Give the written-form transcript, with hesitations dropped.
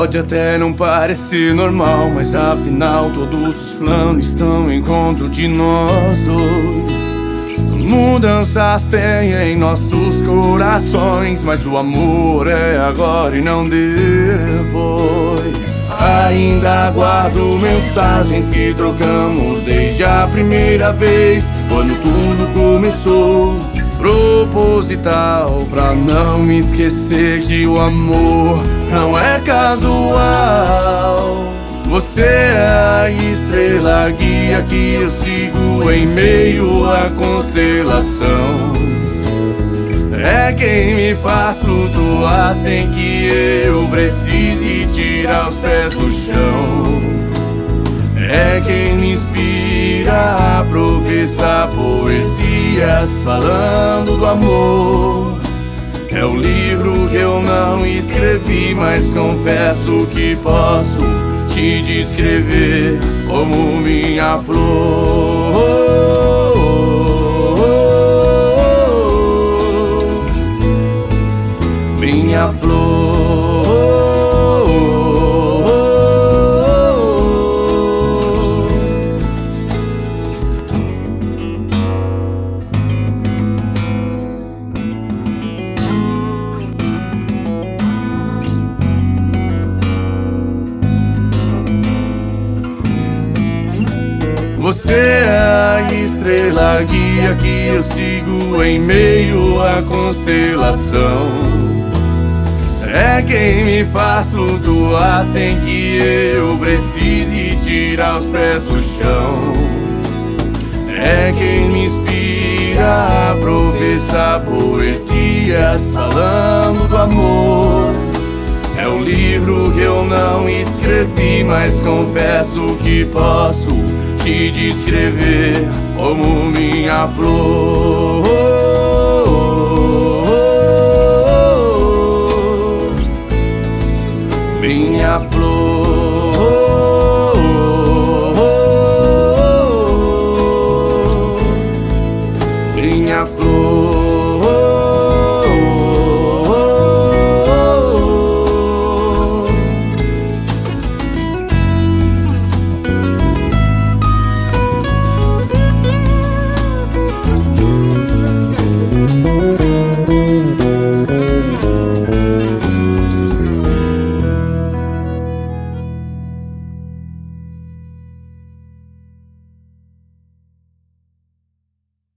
Pode até não parecer normal, mas afinal todos os planos estão em encontro de nós dois. Mudanças tem em nossos corações, mas o amor é agora e não depois. Ainda guardo mensagens que trocamos desde a primeira vez, quando tudo começou. Proposital pra não me esquecer que o amor não é casual. Você é a estrela guia que eu sigo em meio à constelação. É quem me faz flutuar sem que eu precise tirar os pés do chão. É quem me inspira a professar poesias falando do amor. É o livro que eu não escrevi, mas confesso que posso te descrever como minha flor. Minha flor. Você é a estrela guia que eu sigo em meio à constelação. É quem me faz flutuar sem que eu precise tirar os pés do chão. É quem me inspira a professar poesias falando do amor. É o livro que eu não escrevi, mas confesso que posso te descrever como minha flor. Minha flor.